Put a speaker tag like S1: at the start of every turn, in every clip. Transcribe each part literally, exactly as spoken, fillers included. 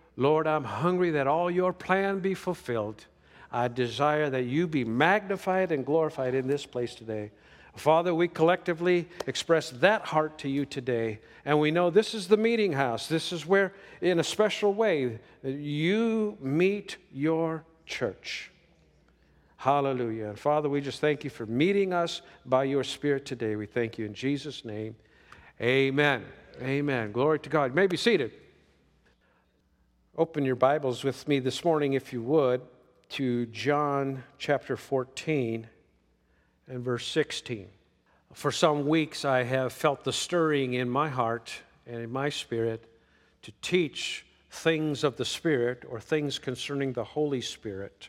S1: Lord, I'm hungry that all your plan be fulfilled. I desire that you be magnified and glorified in this place today. Father, we collectively express that heart to you today. And we know this is the meeting house. This is where, in a special way, you meet your church. Hallelujah. And Father, we just thank you for meeting us by your Spirit today. We thank you in Jesus' name. Amen. Amen. Glory to God. You may be seated. Open your Bibles with me this morning, if you would, to John chapter fourteen and verse sixteen. For some weeks I have felt the stirring in my heart and in my spirit to teach things of the Spirit or things concerning the Holy Spirit.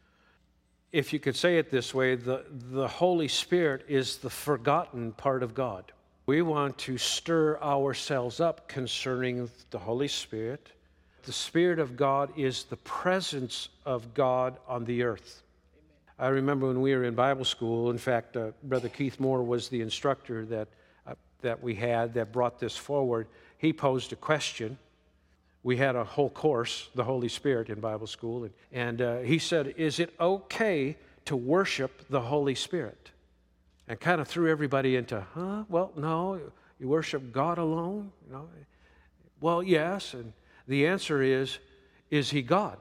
S1: If you could say it this way, the, the Holy Spirit is the forgotten part of God. We want to stir ourselves up concerning the Holy Spirit. The Spirit of God is the presence of God on the earth. Amen. I remember when we were in Bible school, in fact, uh, Brother Keith Moore was the instructor that, uh, that we had that brought this forward. He posed a question. We had a whole course, the Holy Spirit, in Bible school, and, and uh, he said, is it okay to worship the Holy Spirit? And kind of threw everybody into, huh? Well, no, you worship God alone? No. Well, yes, and the answer is, is he God?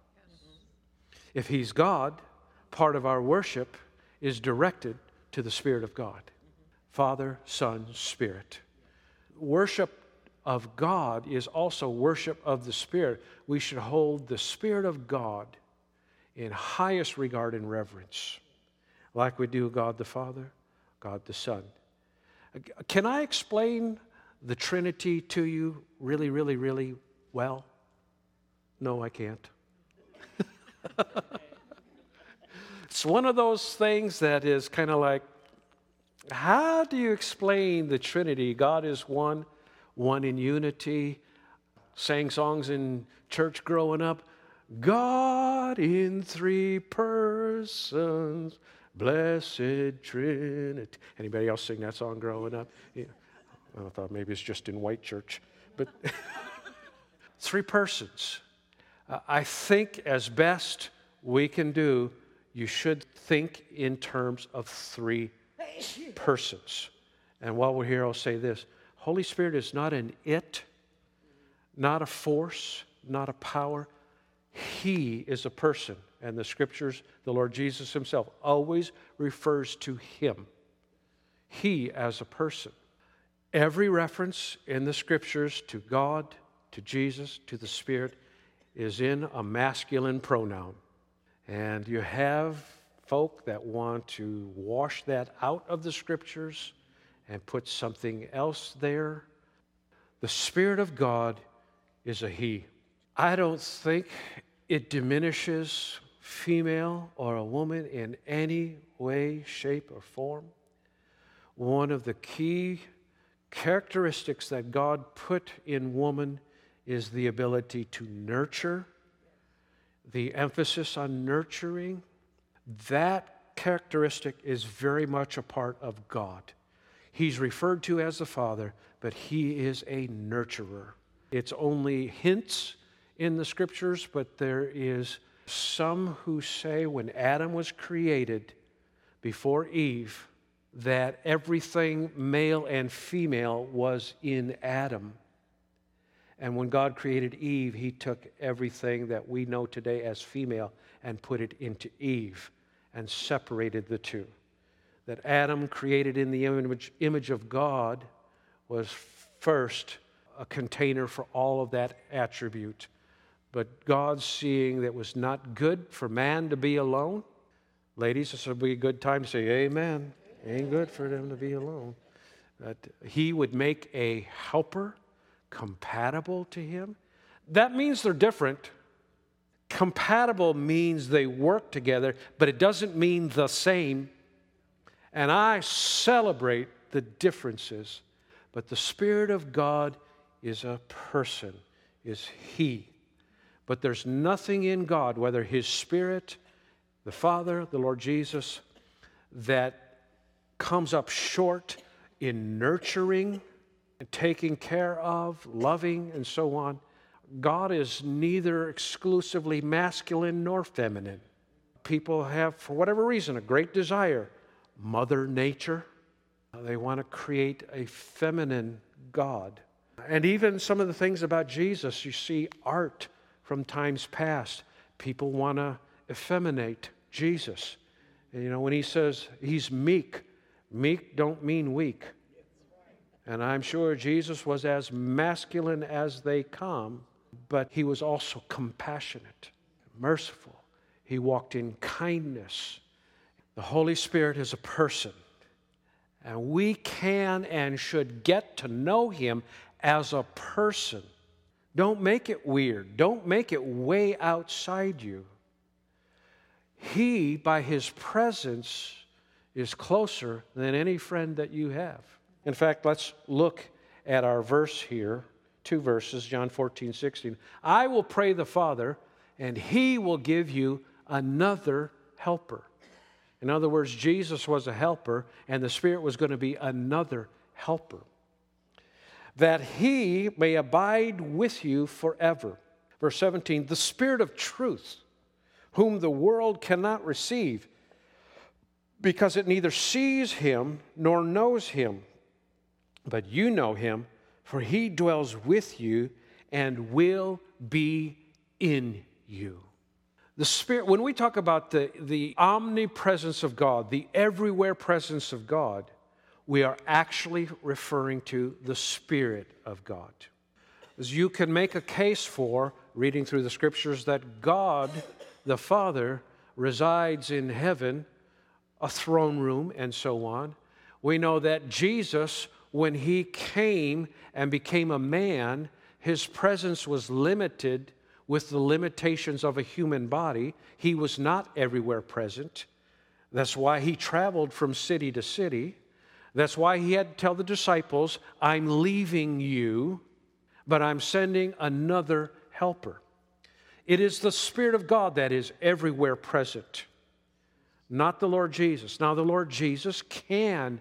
S1: If he's God, part of our worship is directed to the Spirit of God. Father, Son, Spirit. Worship of God is also worship of the Spirit. We should hold the Spirit of God in highest regard and reverence, like we do God the Father, God the Son. Can I explain the Trinity to you really, really, really well? No, I can't. It's one of those things that is kind of like, how do you explain the Trinity? God is one, one in unity. Sang songs in church growing up. God in three persons, blessed Trinity. Anybody else sing that song growing up? Yeah. I thought maybe it's just in white church. But three persons. Uh, I think as best we can do, you should think in terms of three persons. And while we're here, I'll say this. Holy Spirit is not an it, not a force, not a power. He is a person. And the Scriptures, the Lord Jesus himself, always refers to him. He as a person. Every reference in the Scriptures to God, to Jesus, to the Spirit, is in a masculine pronoun. And you have folk that want to wash that out of the Scriptures and put something else there. The Spirit of God is a he. I don't think it diminishes female or a woman in any way, shape, or form. One of the key characteristics that God put in woman is the ability to nurture, the emphasis on nurturing. That characteristic is very much a part of God. He's referred to as the Father, but he is a nurturer. It's only hints in the Scriptures, but there is some who say when Adam was created before Eve, that everything male and female was in Adam. And when God created Eve, he took everything that we know today as female and put it into Eve and separated the two. That Adam, created in the image, image of God, was first a container for all of that attribute. But God, seeing that it was not good for man to be alone, ladies, this would be a good time to say, amen. Ain't good for them to be alone. That he would make a helper compatible to him. That means they're different. Compatible means they work together, but it doesn't mean the same. And I celebrate the differences. But the Spirit of God is a person, is he. But there's nothing in God, whether his Spirit, the Father, the Lord Jesus, that comes up short in nurturing and taking care of, loving, and so on. God is neither exclusively masculine nor feminine. People have, for whatever reason, a great desire. Mother Nature, they want to create a feminine God. And even some of the things about Jesus, you see art from times past. People want to effeminate Jesus. And, you know, when he says he's meek, meek don't mean weak. And I'm sure Jesus was as masculine as they come, but he was also compassionate, merciful. He walked in kindness. The Holy Spirit is a person, and we can and should get to know him as a person. Don't make it weird. Don't make it way outside you. He, by his presence, is closer than any friend that you have. In fact, let's look at our verse here, two verses, John fourteen, sixteen. I will pray the Father, and he will give you another helper. In other words, Jesus was a helper, and the Spirit was going to be another helper, that he may abide with you forever. Verse seventeen, the Spirit of truth, whom the world cannot receive, because it neither sees him nor knows him. But you know him, for he dwells with you and will be in you. The Spirit, when we talk about the, the omnipresence of God, the everywhere presence of God, we are actually referring to the Spirit of God. As you can make a case for, reading through the Scriptures, that God, the Father, resides in heaven, a throne room, and so on. We know that Jesus, when he came and became a man, his presence was limited with the limitations of a human body. He was not everywhere present. That's why he traveled from city to city. That's why he had to tell the disciples, I'm leaving you, but I'm sending another helper. It is the Spirit of God that is everywhere present, not the Lord Jesus. Now, the Lord Jesus can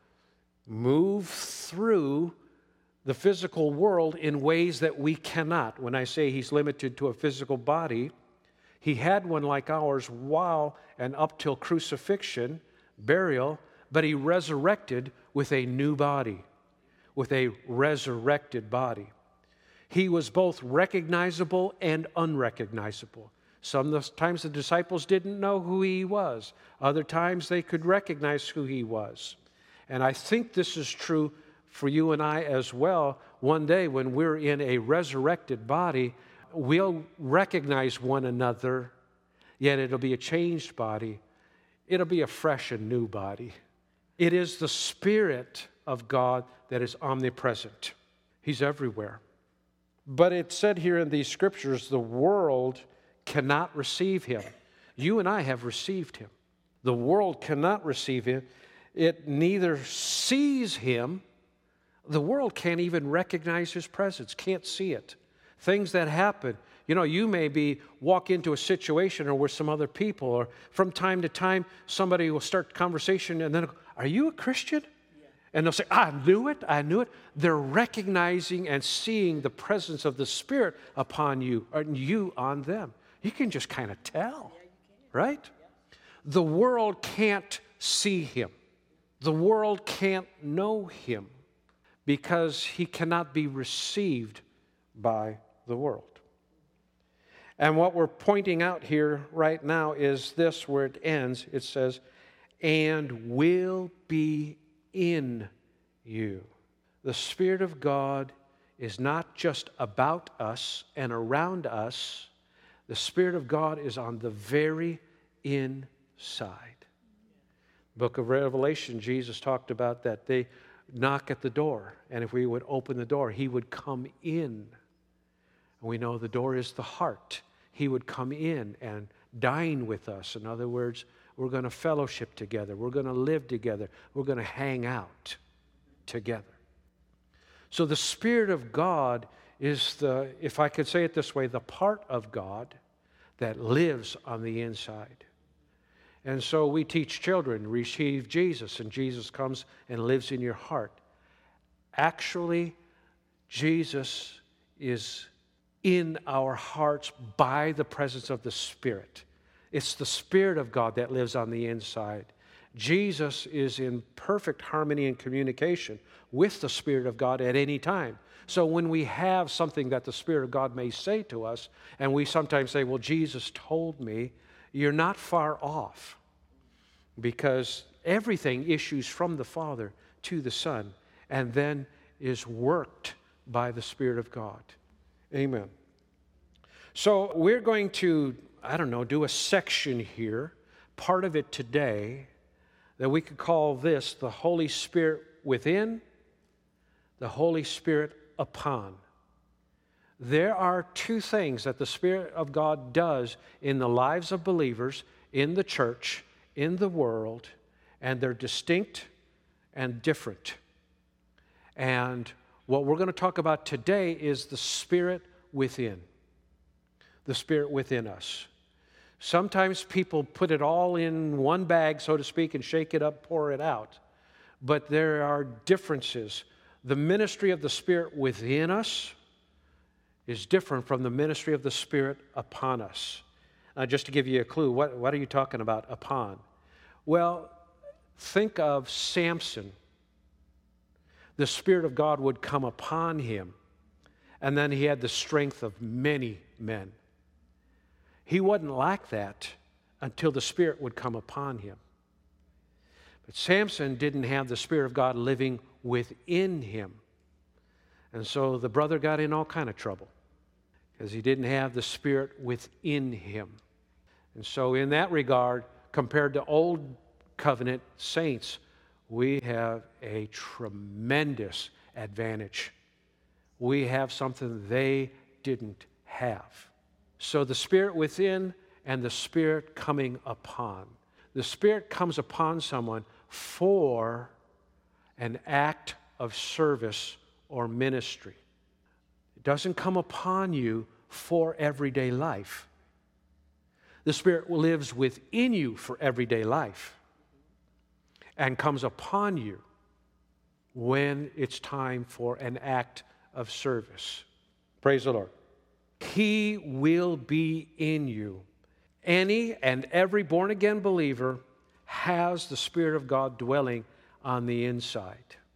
S1: move through the physical world in ways that we cannot. When I say he's limited to a physical body, he had one like ours while and up till crucifixion, burial, but he resurrected with a new body, with a resurrected body. He was both recognizable and unrecognizable. Sometimes the disciples didn't know who he was. Other times they could recognize who he was. And I think this is true for you and I as well. One day when we're in a resurrected body, we'll recognize one another, yet it'll be a changed body. It'll be a fresh and new body. It is the Spirit of God that is omnipresent. He's everywhere. But it said here in these Scriptures, the world cannot receive him. You and I have received him. The world cannot receive him. It neither sees him. The world can't even recognize his presence, can't see it. Things that happen. You know, you may be walk into a situation or with some other people, or from time to time somebody will start conversation and then, are you a Christian? Yeah. And they'll say, I knew it, I knew it. They're recognizing and seeing the presence of the Spirit upon you, and you on them. You can just kind of tell, yeah, right? Yeah. The world can't see him. The world can't know him because he cannot be received by the world. And what we're pointing out here right now is this, where it ends. It says, and will be in you. The Spirit of God is not just about us and around us. The Spirit of God is on the very inside. Book of Revelation, Jesus talked about that. They knock at the door, and if we would open the door, he would come in. And we know the door is the heart. He would come in and dine with us. In other words, we're going to fellowship together. We're going to live together. We're going to hang out together. So the Spirit of God is the, if I could say it this way, the part of God that lives on the inside. And so we teach children, receive Jesus, and Jesus comes and lives in your heart. Actually, Jesus is in our hearts by the presence of the Spirit. It's the Spirit of God that lives on the inside. Jesus is in perfect harmony and communication with the Spirit of God at any time. So when we have something that the Spirit of God may say to us, and we sometimes say, well, Jesus told me, you're not far off, because everything issues from the Father to the Son and then is worked by the Spirit of God. Amen. So we're going to, I don't know, do a section here, part of it today, that we could call this the Holy Spirit within, the Holy Spirit upon. There are two things that the Spirit of God does in the lives of believers, in the church, in the world, and they're distinct and different. And what we're going to talk about today is the Spirit within. The Spirit within us. Sometimes people put it all in one bag, so to speak, and shake it up, pour it out. But there are differences. The ministry of the Spirit within us is different from the ministry of the Spirit upon us. Uh, just to give you a clue, what, what are you talking about upon? Well, think of Samson. The Spirit of God would come upon him, and then he had the strength of many men. He wasn't like that until the Spirit would come upon him. But Samson didn't have the Spirit of God living within him. And so the brother got in all kind of trouble because he didn't have the Spirit within him. And so in that regard, compared to old covenant saints, we have a tremendous advantage. We have something they didn't have. So the Spirit within and the Spirit coming upon. The Spirit comes upon someone for an act of service or ministry. It doesn't come upon you for everyday life. The Spirit lives within you for everyday life and comes upon you when it's time for an act of service. Praise the Lord. He will be in you. Any and every born-again believer has the Spirit of God dwelling on the inside.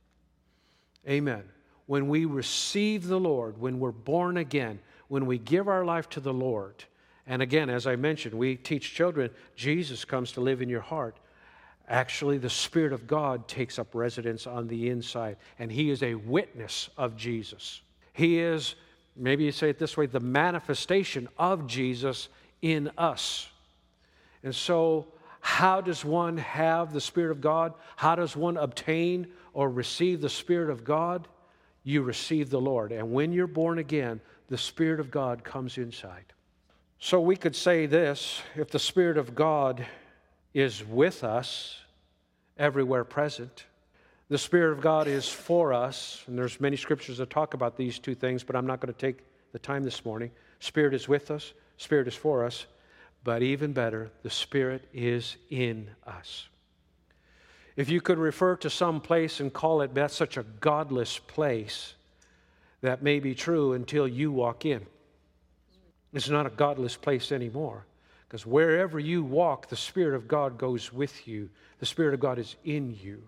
S1: Amen. When we receive the Lord, when we're born again, when we give our life to the Lord, and again, as I mentioned, we teach children, Jesus comes to live in your heart. Actually, the Spirit of God takes up residence on the inside, and He is a witness of Jesus. He is, maybe you say it this way, the manifestation of Jesus in us. And so, how does one have the Spirit of God? How does one obtain or receive the Spirit of God? You receive the Lord. And when you're born again, the Spirit of God comes inside. So we could say this, if the Spirit of God is with us, everywhere present, the Spirit of God is for us, and there's many scriptures that talk about these two things, but I'm not going to take the time this morning. Spirit is with us, Spirit is for us, but even better, the Spirit is in us. If you could refer to some place and call it that's such a godless place, that may be true until you walk in. It's not a godless place anymore, because wherever you walk, the Spirit of God goes with you. The Spirit of God is in you.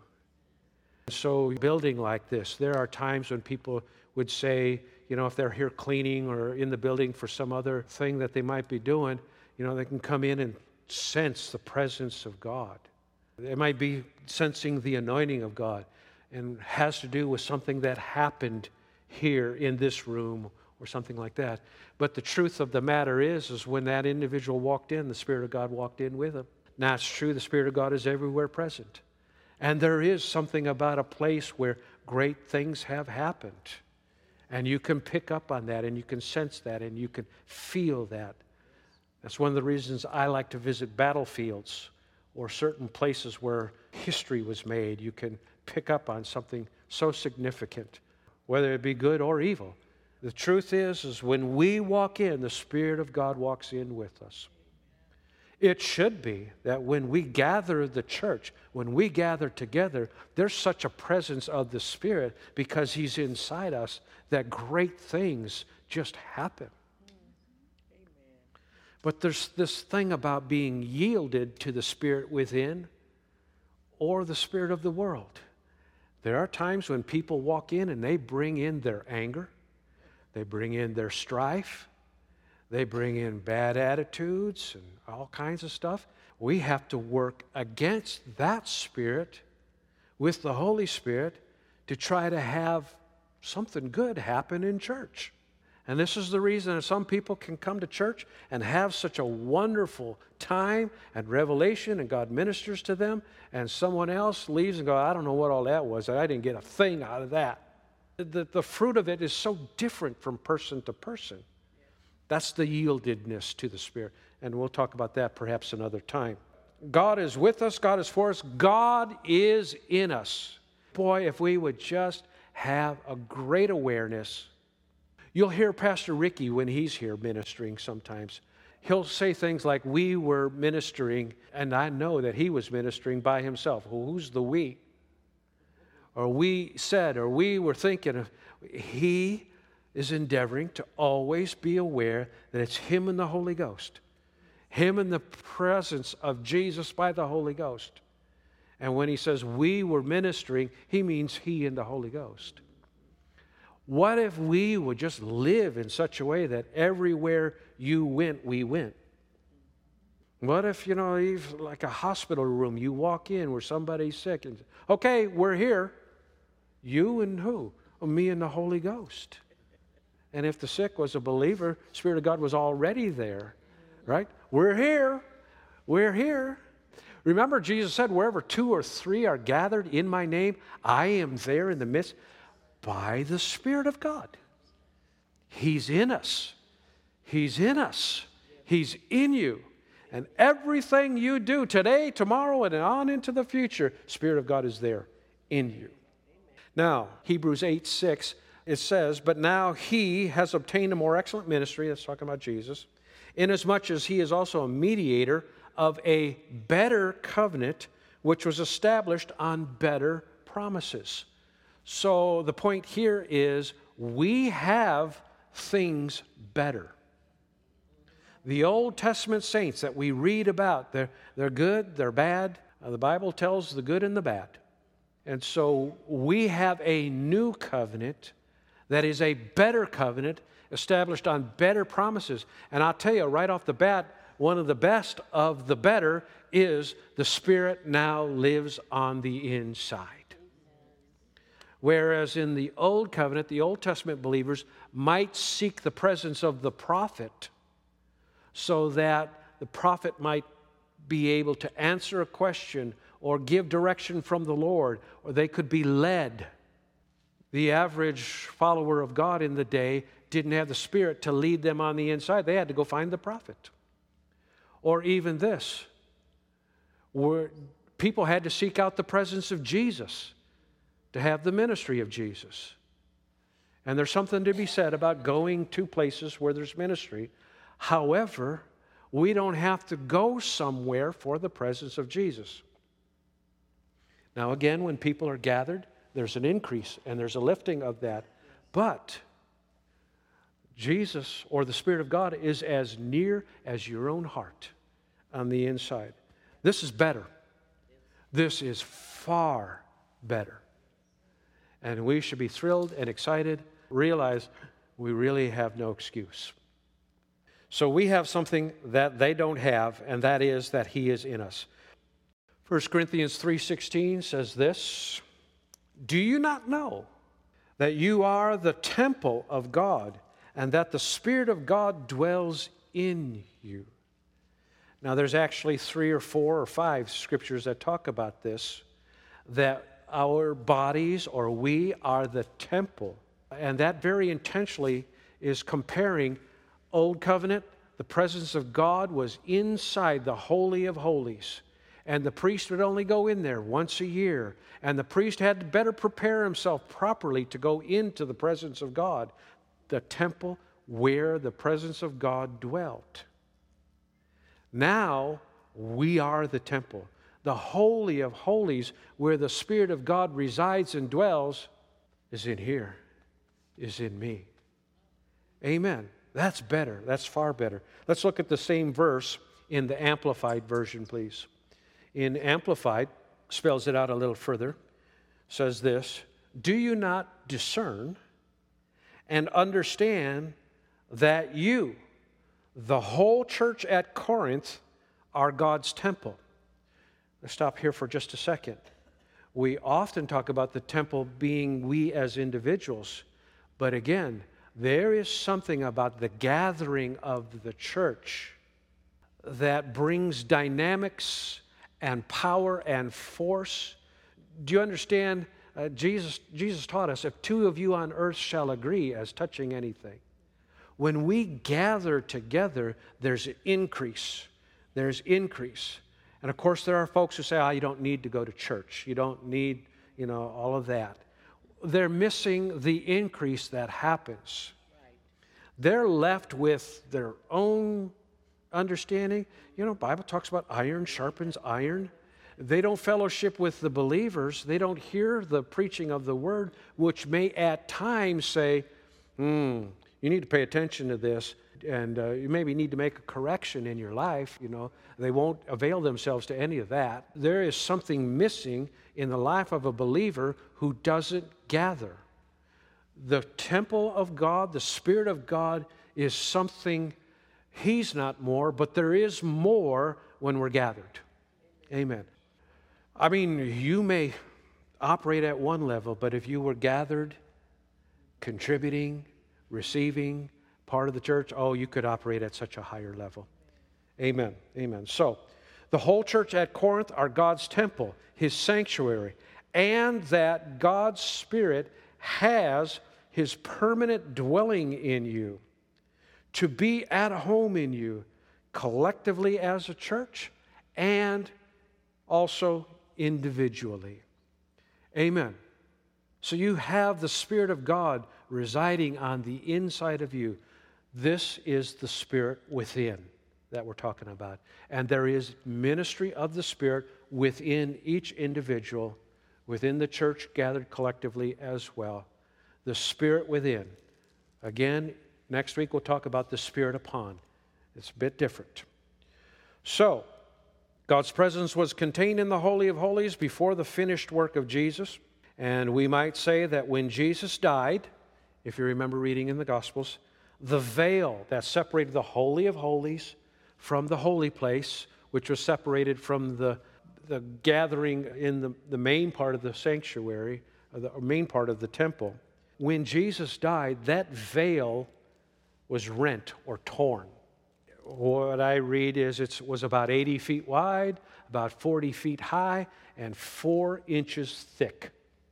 S1: So building like this, there are times when people would say, you know, if they're here cleaning or in the building for some other thing that they might be doing, you know, they can come in and sense the presence of God. They might be sensing the anointing of God, and has to do with something that happened here in this room or something like that. But the truth of the matter is, is when that individual walked in, the Spirit of God walked in with him. Now, it's true, the Spirit of God is everywhere present. And there is something about a place where great things have happened. And you can pick up on that, and you can sense that, and you can feel that. That's one of the reasons I like to visit battlefields or certain places where history was made. You can pick up on something so significant, whether it be good or evil. The truth is, is when we walk in, the Spirit of God walks in with us. It should be that when we gather the church, when we gather together, there's such a presence of the Spirit because He's inside us that great things just happen. But there's this thing about being yielded to the Spirit within or the spirit of the world. There are times when people walk in and they bring in their anger, they bring in their strife, they bring in bad attitudes and all kinds of stuff. We have to work against that spirit with the Holy Spirit to try to have something good happen in church. And this is the reason that some people can come to church and have such a wonderful time and revelation, and God ministers to them, and someone else leaves and goes, I don't know what all that was. I didn't get a thing out of that. The, the fruit of it is so different from person to person. That's the yieldedness to the Spirit. And we'll talk about that perhaps another time. God is with us. God is for us. God is in us. Boy, if we would just have a great awareness. You'll hear Pastor Ricky when he's here ministering sometimes. He'll say things like, we were ministering, and I know that he was ministering by himself. Well, who's the we? Or we said, or we were thinking of. He is endeavoring to always be aware that it's him and the Holy Ghost. Him in the presence of Jesus by the Holy Ghost. And when he says we were ministering, he means he and the Holy Ghost. What if we would just live in such a way that everywhere you went, we went? What if, you know, even like a hospital room, you walk in where somebody's sick and, okay, we're here. You and who? Well, me and the Holy Ghost. And if the sick was a believer, Spirit of God was already there, right? We're here. We're here. Remember, Jesus said, wherever two or three are gathered in my name, I am there in the midst. By the Spirit of God. He's in us. He's in us. He's in you. And everything you do today, tomorrow, and on into the future, Spirit of God is there in you. Now, Hebrews eight six, it says, but now he has obtained a more excellent ministry, that's talking about Jesus, inasmuch as he is also a mediator of a better covenant, which was established on better promises. So the point here is we have things better. The Old Testament saints that we read about, they're, they're good, they're bad. Uh, the Bible tells the good and the bad. And so we have a new covenant that is a better covenant established on better promises. And I'll tell you right off the bat, one of the best of the better is the Spirit now lives on the inside. Whereas in the Old Covenant, the Old Testament believers might seek the presence of the prophet so that the prophet might be able to answer a question or give direction from the Lord, or they could be led. The average follower of God in the day didn't have the Spirit to lead them on the inside. They had to go find the prophet. Or even this, where people had to seek out the presence of Jesus to have the ministry of Jesus. And there's something to be said about going to places where there's ministry. However, we don't have to go somewhere for the presence of Jesus. Now again, when people are gathered, there's an increase and there's a lifting of that. But Jesus, or the Spirit of God, is as near as your own heart on the inside. This is better. This is far better. And we should be thrilled and excited, realize we really have no excuse. So we have something that they don't have, and that is that He is in us. First Corinthians three sixteen says this, do you not know that you are the temple of God, and that the Spirit of God dwells in you? Now there's actually three or four or five scriptures that talk about this, that our bodies, or we, are the temple. And that very intentionally is comparing Old Covenant. The presence of God was inside the Holy of Holies. And the priest would only go in there once a year. And the priest had to better prepare himself properly to go into the presence of God, the temple where the presence of God dwelt. Now we are the temple. The Holy of Holies, where the Spirit of God resides and dwells, is in here, is in me. Amen. That's better. That's far better. Let's look at the same verse in the Amplified version, please. In Amplified, spells it out a little further, says this, do you not discern and understand that you, the whole church at Corinth, are God's temple? Let's stop here for just a second. We often talk about the temple being we as individuals, but again, there is something about the gathering of the church that brings dynamics and power and force. Do you understand? Uh, Jesus, Jesus taught us, if two of you on earth shall agree as touching anything. When we gather together, there's an increase. There's increase. And of course, there are folks who say, oh, you don't need to go to church. You don't need, you know, all of that. They're missing the increase that happens. They're left with their own understanding. You know, the Bible talks about iron sharpens iron. They don't fellowship with the believers. They don't hear the preaching of the word, which may at times say, hmm, you need to pay attention to this, and uh, you maybe need to make a correction in your life. You know, they won't avail themselves to any of that. There is something missing in the life of a believer who doesn't gather. The temple of God, the Spirit of God, is something. He's not more, but there is more when we're gathered. Amen. I mean, you may operate at one level, but if you were gathered, contributing, receiving, part of the church, oh, you could operate at such a higher level. Amen. Amen. So, the whole church at Corinth are God's temple, His sanctuary, and that God's Spirit has His permanent dwelling in you, to be at home in you, collectively as a church, and also individually. Amen. So you have the Spirit of God residing on the inside of you. This is the Spirit within that we're talking about. And there is ministry of the Spirit within each individual, within the church gathered collectively as well. The Spirit within. Again, next week we'll talk about the Spirit upon. It's a bit different. So, God's presence was contained in the Holy of Holies before the finished work of Jesus. And we might say that when Jesus died, if you remember reading in the Gospels, the veil that separated the Holy of Holies from the holy place, which was separated from the, the gathering in the, the main part of the sanctuary, or the main part of the temple, when Jesus died, that veil was rent or torn. What I read is it was about eighty feet wide, about forty feet high, and four inches thick,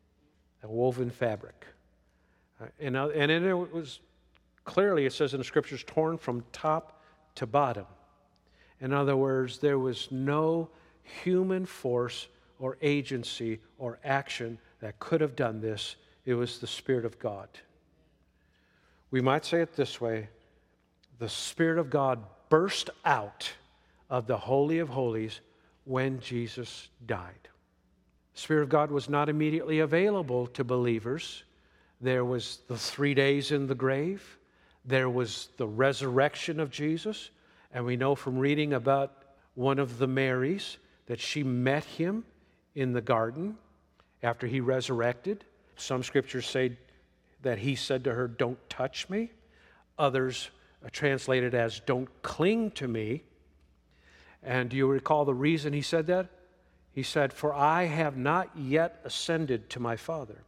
S1: a woven fabric. Uh, and, uh, and it was clearly, it says in the Scriptures, torn from top to bottom. In other words, there was no human force or agency or action that could have done this. It was the Spirit of God. We might say it this way: the Spirit of God burst out of the Holy of Holies when Jesus died. The Spirit of God was not immediately available to believers. There was the three days in the grave. There was the resurrection of Jesus. And we know from reading about one of the Marys that she met him in the garden after he resurrected. Some scriptures say that he said to her, "Don't touch me." Others translated as, "Don't cling to me." And do you recall the reason he said that? He said, "For I have not yet ascended to my Father."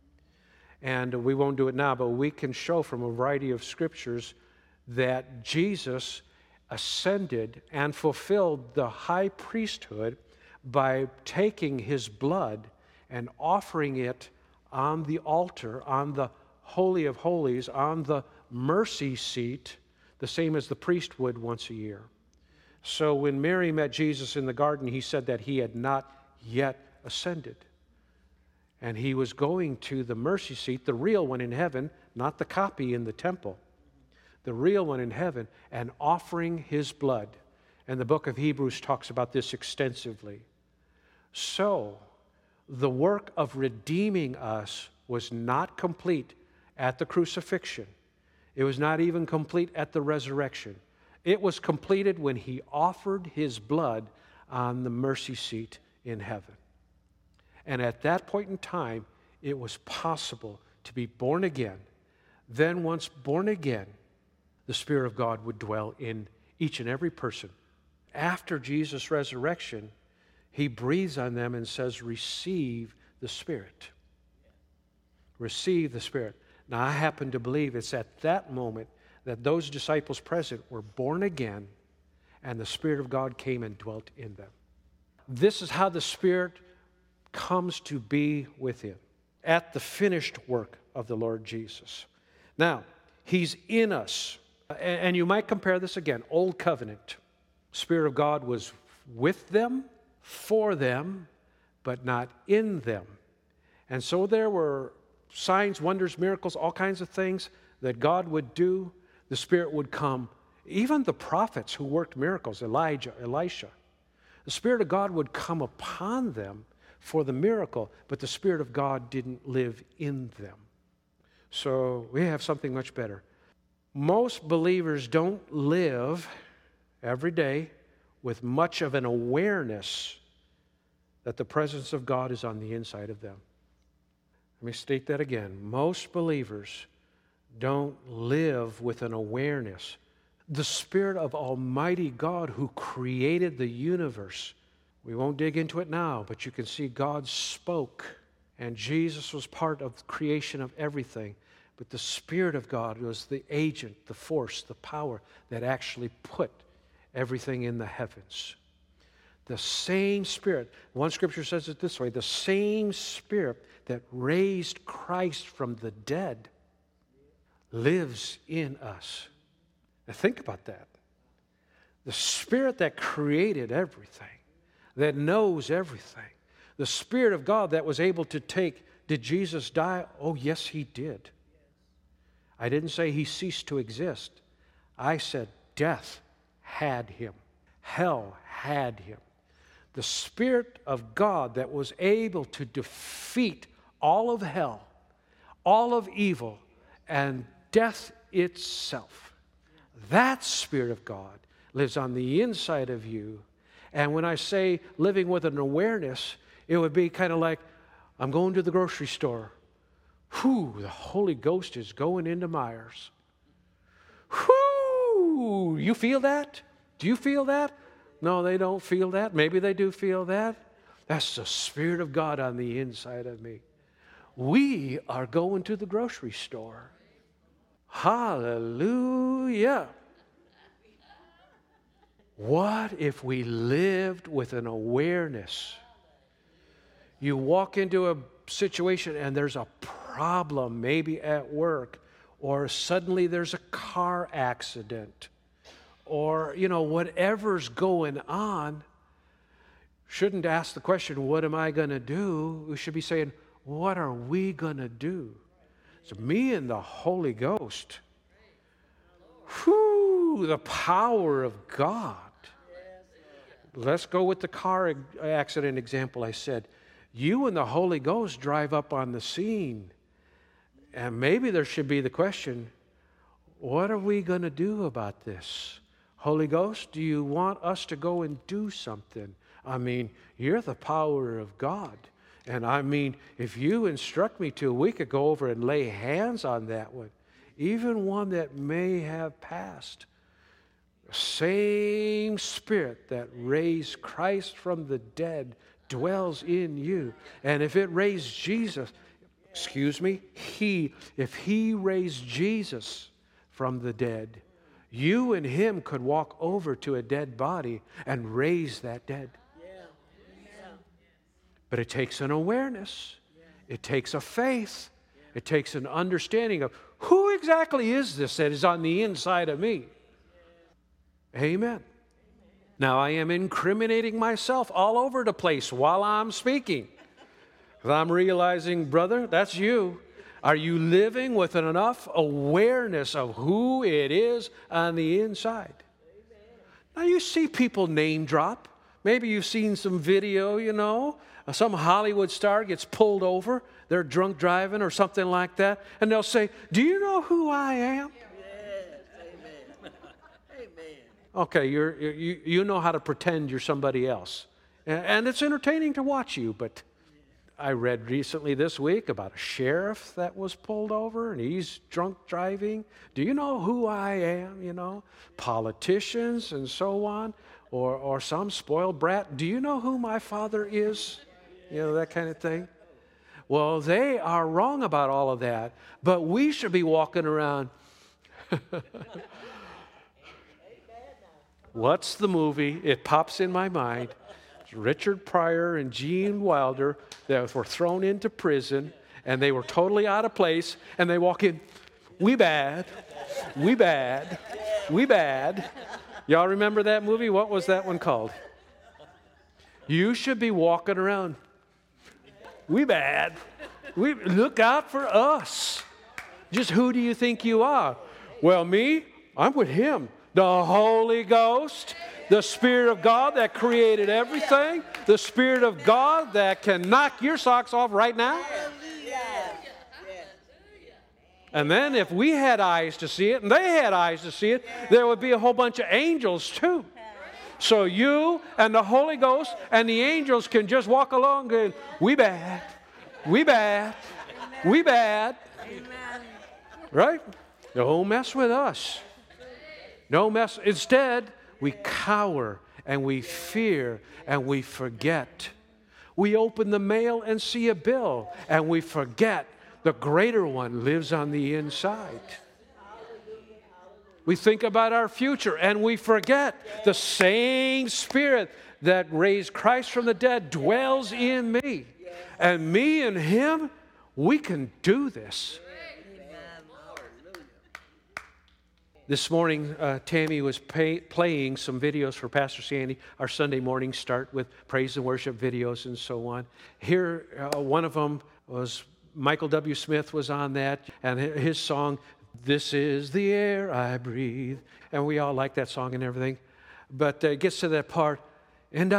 S1: And we won't do it now, but we can show from a variety of scriptures that Jesus ascended and fulfilled the high priesthood by taking his blood and offering it on the altar, on the Holy of Holies, on the mercy seat, the same as the priest would once a year. So when Mary met Jesus in the garden, he said that he had not yet ascended. And he was going to the mercy seat, the real one in heaven, not the copy in the temple, the real one in heaven, and offering his blood. And the book of Hebrews talks about this extensively. So, the work of redeeming us was not complete at the crucifixion. It was not even complete at the resurrection. It was completed when he offered his blood on the mercy seat in heaven. And at that point in time, it was possible to be born again. Then once born again, the Spirit of God would dwell in each and every person. After Jesus' resurrection, he breathes on them and says, receive the Spirit. Receive the Spirit. Now, I happen to believe it's at that moment that those disciples present were born again and the Spirit of God came and dwelt in them. This is how the Spirit comes to be within, at the finished work of the Lord Jesus. Now, he's in us. And you might compare this again, Old Covenant. Spirit of God was with them, for them, but not in them. And so there were signs, wonders, miracles, all kinds of things that God would do. The Spirit would come. Even the prophets who worked miracles, Elijah, Elisha, the Spirit of God would come upon them for the miracle, but the Spirit of God didn't live in them. So we have something much better. Most believers don't live every day with much of an awareness that the presence of God is on the inside of them. Let me state that again. Most believers don't live with an awareness. The Spirit of Almighty God who created the universe, we won't dig into it now, but you can see God spoke, and Jesus was part of the creation of everything. But the Spirit of God was the agent, the force, the power that actually put everything in the heavens. The same Spirit, one scripture says it this way, the same Spirit that raised Christ from the dead lives in us. Now think about that. The Spirit that created everything, that knows everything, the Spirit of God that was able to take, did Jesus die? Oh, yes, he did. I didn't say he ceased to exist. I said death had him. Hell had him. The Spirit of God that was able to defeat all of hell, all of evil, and death itself. That Spirit of God lives on the inside of you. And when I say living with an awareness, it would be kind of like, I'm going to the grocery store. Whew, the Holy Ghost is going into Myers. Whew, you feel that? Do you feel that? No, they don't feel that. Maybe they do feel that. That's the Spirit of God on the inside of me. We are going to the grocery store. Hallelujah. What if we lived with an awareness? You walk into a situation and there's a problem, maybe at work, or suddenly there's a car accident, or, you know, whatever's going on. Shouldn't ask the question, what am I going to do? We should be saying, what are we going to do? It's me and the Holy Ghost. Whew, the power of God. Let's go with the car accident example I said. You and the Holy Ghost drive up on the scene. And maybe there should be the question, what are we going to do about this? Holy Ghost, do you want us to go and do something? I mean, you're the power of God. And I mean, if you instruct me to, we could go over and lay hands on that one, even one that may have passed. The same Spirit that raised Christ from the dead dwells in you. And if it raised Jesus, excuse me, he, if he raised Jesus from the dead, you and him could walk over to a dead body and raise that dead. But it takes an awareness. It takes a faith. It takes an understanding of who exactly is this that is on the inside of me. Amen. Now, I am incriminating myself all over the place while I'm speaking. Because I'm realizing, brother, that's you. Are you living with enough awareness of who it is on the inside? Now, you see people name drop. Maybe you've seen some video, you know. Some Hollywood star gets pulled over. They're drunk driving or something like that. And they'll say, do you know who I am? Okay, you're, you, you know how to pretend you're somebody else. And, and it's entertaining to watch you, but I read recently this week about a sheriff that was pulled over and he's drunk driving. Do you know who I am, you know? Politicians and so on, or, or some spoiled brat. Do you know who my father is? You know, that kind of thing. Well, they are wrong about all of that, but we should be walking around. What's the movie? It pops in my mind. It's Richard Pryor and Gene Wilder that were thrown into prison, and they were totally out of place, and they walk in, we bad, we bad, we bad. Y'all remember that movie? What was that one called? You should be walking around, we bad. We look out for us. Just who do you think you are? Well, me, I'm with him. The Holy Ghost, the Spirit of God that created everything, the Spirit of God that can knock your socks off right now. And then if we had eyes to see it, and they had eyes to see it, there would be a whole bunch of angels too. So you and the Holy Ghost and the angels can just walk along going, we bad, we bad, we bad. Right? Don't mess with us. No mess. Instead, we cower and we fear and we forget. We open the mail and see a bill and we forget the greater one lives on the inside. We think about our future and we forget the same Spirit that raised Christ from the dead dwells in me. And me and Him, we can do this. This morning, uh, Tammy was pay, playing some videos for Pastor Sandy. Our Sunday mornings start with praise and worship videos and so on. Here, uh, one of them was Michael W. Smith was on that, and his song, This Is the Air I Breathe. And we all like that song and everything. But uh, it gets to that part, and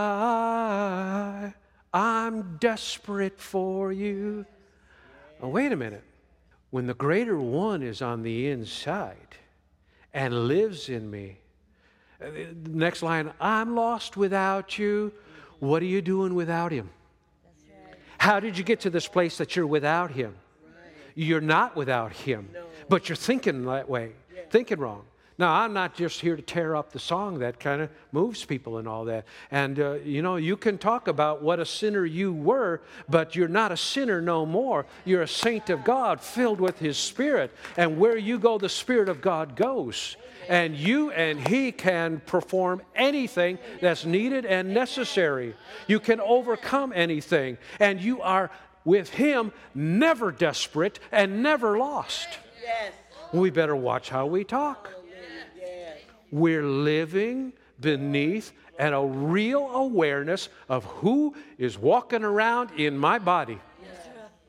S1: I, I'm desperate for you. Oh, wait a minute. When the greater one is on the inside, and lives in me. Next line, I'm lost without you. What are you doing without Him? Right. How did you get to this place that you're without Him? Right. You're not without Him, no. But you're thinking that way, yeah. Thinking wrong. Now, I'm not just here to tear up the song that kind of moves people and all that. And, uh, you know, you can talk about what a sinner you were, but you're not a sinner no more. You're a saint of God filled with His Spirit. And where you go, the Spirit of God goes. And you and He can perform anything that's needed and necessary. You can overcome anything. And you are, with Him, never desperate and never lost. Yes. We better watch how we talk. We're living beneath and a real awareness of who is walking around in my body. Yes.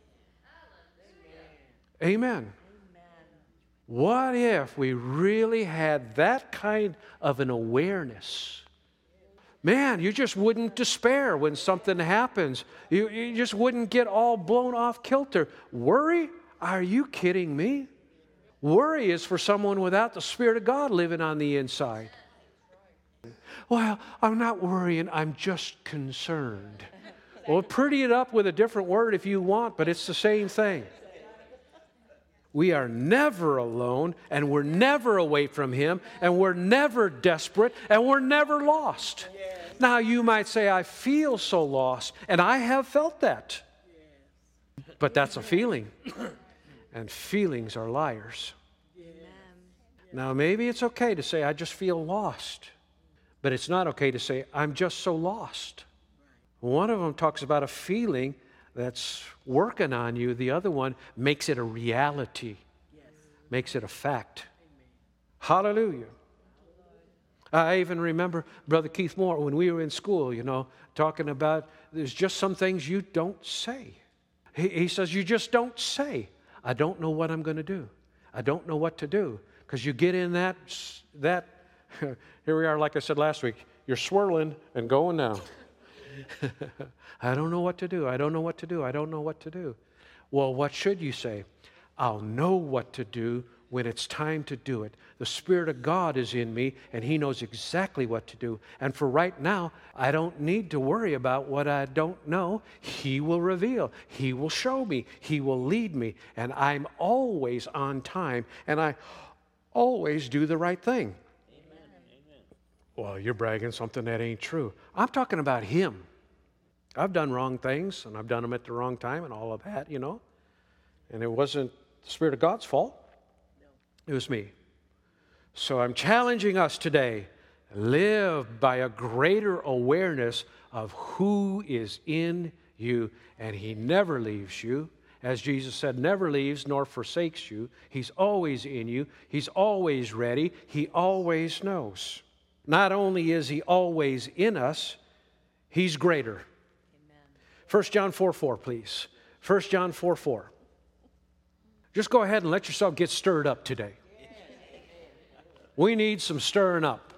S1: Amen. Amen. What if we really had that kind of an awareness? Man, you just wouldn't despair when something happens. You, you just wouldn't get all blown off kilter. Worry? Are you kidding me? Worry is for someone without the Spirit of God living on the inside. Well, I'm not worrying, I'm just concerned. Well, pretty it up with a different word if you want, but it's the same thing. We are never alone, and we're never away from Him, and we're never desperate, and we're never lost. Now, you might say, I feel so lost, and I have felt that. But that's a feeling. And feelings are liars. Amen. Now, maybe it's okay to say, I just feel lost. But it's not okay to say, I'm just so lost. One of them talks about a feeling that's working on you. The other one makes it a reality, yes. Makes it a fact. Amen. Hallelujah. I even remember Brother Keith Moore when we were in school, you know, talking about there's just some things you don't say. He, he says, you just don't say. I don't know what I'm going to do. I don't know what to do. Because you get in that, that here we are, like I said last week, you're swirling and going now. I don't know what to do. I don't know what to do. I don't know what to do. Well, what should you say? I'll know what to do when it's time to do it. The Spirit of God is in me, and He knows exactly what to do. And for right now, I don't need to worry about what I don't know. He will reveal. He will show me. He will lead me. And I'm always on time, and I always do the right thing. Amen. Well, you're bragging something that ain't true. I'm talking about Him. I've done wrong things, and I've done them at the wrong time and all of that, you know. And it wasn't the Spirit of God's fault. It was me. So I'm challenging us today, live by a greater awareness of who is in you, and He never leaves you. As Jesus said, never leaves nor forsakes you. He's always in you. He's always ready. He always knows. Not only is He always in us, He's greater. Amen. First John four four, please. First John four four. Just go ahead and let yourself get stirred up today. We need some stirring up.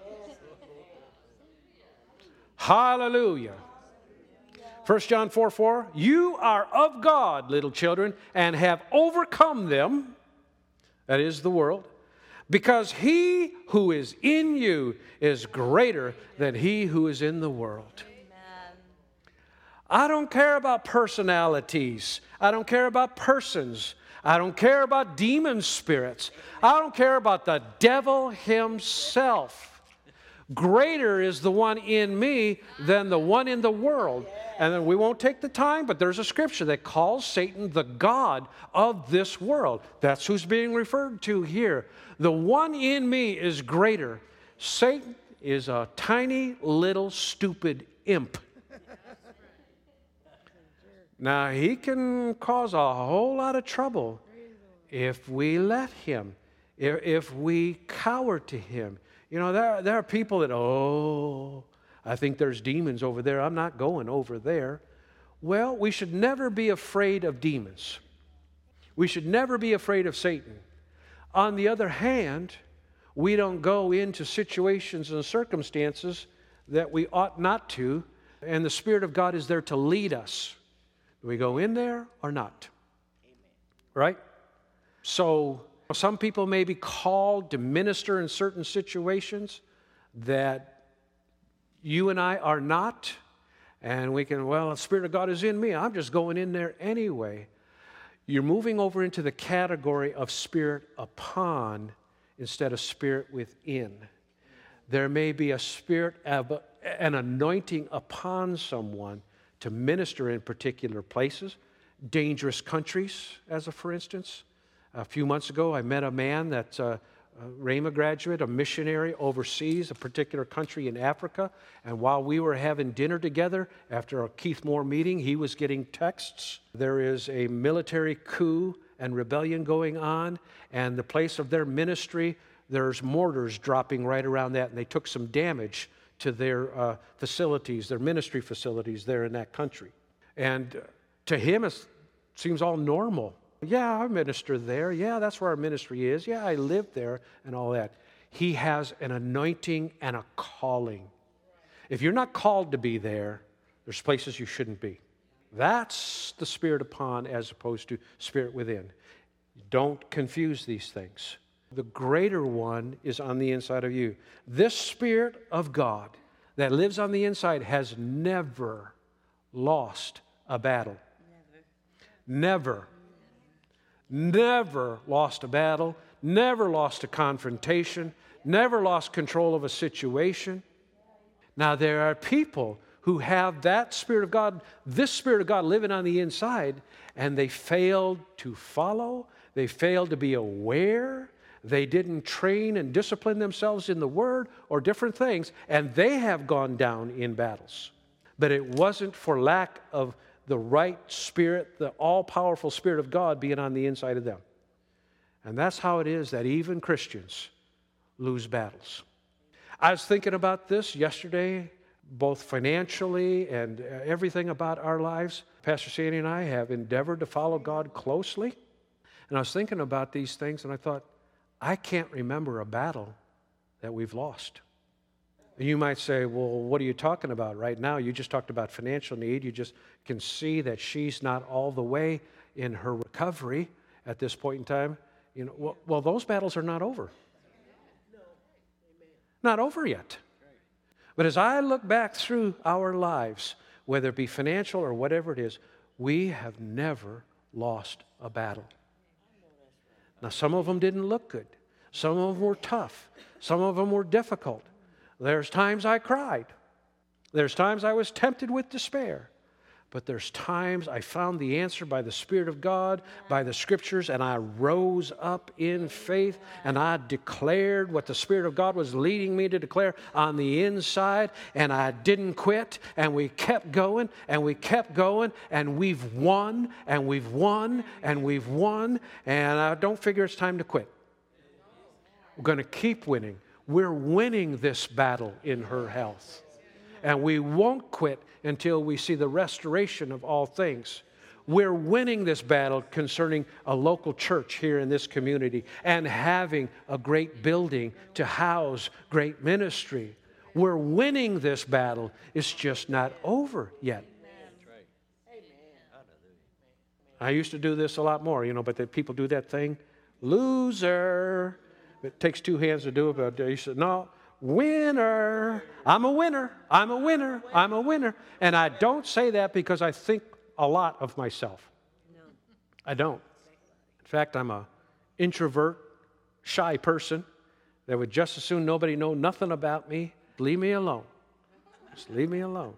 S1: Hallelujah. First John four four, you are of God, little children, and have overcome them, that is the world, because He who is in you is greater than he who is in the world. Amen. I don't care about personalities. I don't care about persons. I don't care about demon spirits. I don't care about the devil himself. Greater is the one in me than the one in the world. And then we won't take the time, but there's a scripture that calls Satan the god of this world. That's who's being referred to here. The one in me is greater. Satan is a tiny little stupid imp. Now, he can cause a whole lot of trouble if we let him, if, if we cower to him. You know, there, there are people that, oh, I think there's demons over there. I'm not going over there. Well, we should never be afraid of demons. We should never be afraid of Satan. On the other hand, we don't go into situations and circumstances that we ought not to, and the Spirit of God is there to lead us. Do we go in there or not? Amen. Right? So some people may be called to minister in certain situations that you and I are not. And we can, well, the Spirit of God is in me. I'm just going in there anyway. You're moving over into the category of spirit upon instead of spirit within. There may be a spirit of an anointing upon someone to minister in particular places, dangerous countries, as a for instance. A few months ago, I met a man that's a, a Rhema graduate, a missionary overseas, a particular country in Africa. And while we were having dinner together after a Keith Moore meeting, he was getting texts. There is a military coup and rebellion going on, and the place of their ministry, there's mortars dropping right around that, and they took some damage to their uh, facilities, their ministry facilities there in that country. And uh, to him, it seems all normal. Yeah, I minister there. Yeah, that's where our ministry is. Yeah, I live there and all that. He has an anointing and a calling. If you're not called to be there, there's places you shouldn't be. That's the spirit upon as opposed to spirit within. Don't confuse these things. The greater one is on the inside of you. This Spirit of God that lives on the inside has never lost a battle. Never. Never. Never lost a battle. Never lost a confrontation. Never lost control of a situation. Now, there are people who have that Spirit of God, this Spirit of God living on the inside, and they failed to follow. They failed to be aware. They didn't train and discipline themselves in the Word or different things, and they have gone down in battles. But it wasn't for lack of the right Spirit, the all-powerful Spirit of God being on the inside of them. And that's how it is that even Christians lose battles. I was thinking about this yesterday, both financially and everything about our lives. Pastor Sandy and I have endeavored to follow God closely. And I was thinking about these things, and I thought, I can't remember a battle that we've lost. And you might say, well, what are you talking about right now? You just talked about financial need. You just can see that she's not all the way in her recovery at this point in time You know, well, well, those battles are not over. Not over yet. But as I look back through our lives, whether it be financial or whatever it is, we have never lost a battle. Now, some of them didn't look good. Some of them were tough. Some of them were difficult. There's times I cried. There's times I was tempted with despair. But there's times I found the answer by the Spirit of God, by the Scriptures, and I rose up in faith, and I declared what the Spirit of God was leading me to declare on the inside, and I didn't quit, and we kept going, and we kept going, and we've won, and we've won, and we've won, and I don't figure it's time to quit. We're going to keep winning. We're winning this battle in her health. And we won't quit until we see the restoration of all things. We're winning this battle concerning a local church here in this community and having a great building to house great ministry. We're winning this battle. It's just not over yet. I used to do this a lot more, you know, but the people do that thing. Loser. It takes two hands to do it, but they said, no. Winner. I'm a winner. I'm a winner. I'm a winner. And I don't say that because I think a lot of myself. No. I don't. In fact, I'm a introvert, shy person that would just as soon nobody know nothing about me. Leave me alone. Just leave me alone.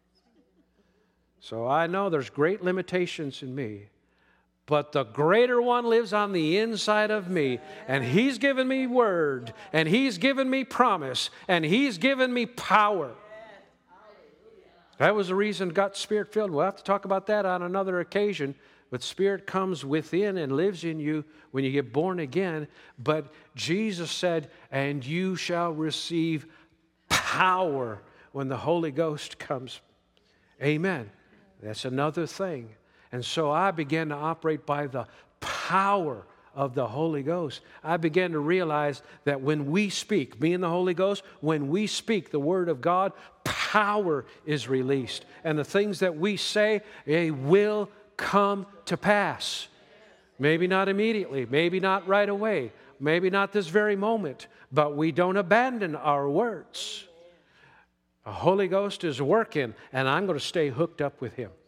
S1: So I know there's great limitations in me. But the greater one lives on the inside of me, and He's given me word, and He's given me promise, and He's given me power. That was the reason got Spirit-filled. We'll have to talk about that on another occasion. But Spirit comes within and lives in you when you get born again. But Jesus said, and you shall receive power when the Holy Ghost comes. Amen. That's another thing. And so I began to operate by the power of the Holy Ghost. I began to realize that when we speak, me and the Holy Ghost, when we speak the Word of God, power is released. And the things that we say, they will come to pass. Maybe not immediately, maybe not right away, maybe not this very moment, but we don't abandon our words. The Holy Ghost is working, and I'm going to stay hooked up with Him.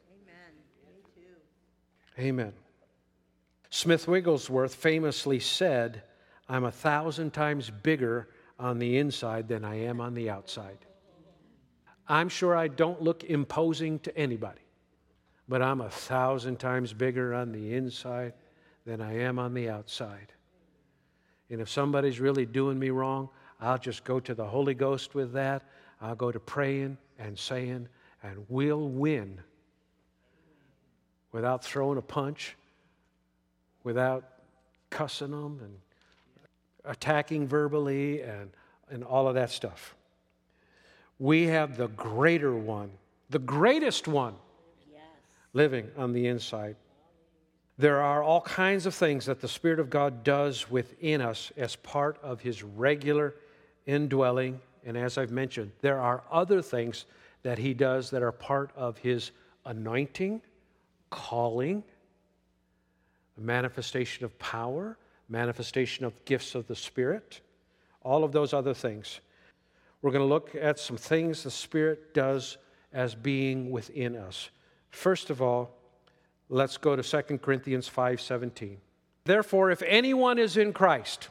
S1: Amen. Smith Wigglesworth famously said, I'm a thousand times bigger on the inside than I am on the outside. I'm sure I don't look imposing to anybody, but I'm a thousand times bigger on the inside than I am on the outside. And if somebody's really doing me wrong, I'll just go to the Holy Ghost with that. I'll go to praying and saying, and we'll win. Without throwing a punch, without cussing them and attacking verbally and, and all of that stuff. We have the greater one, the greatest one, yes, living on the inside. There are all kinds of things that the Spirit of God does within us as part of His regular indwelling. And as I've mentioned, there are other things that He does that are part of His anointing, calling, manifestation of power, manifestation of gifts of the Spirit, all of those other things. We're going to look at some things the Spirit does as being within us. First of all, let's go to Second Corinthians five seventeen. Therefore, if anyone is in Christ,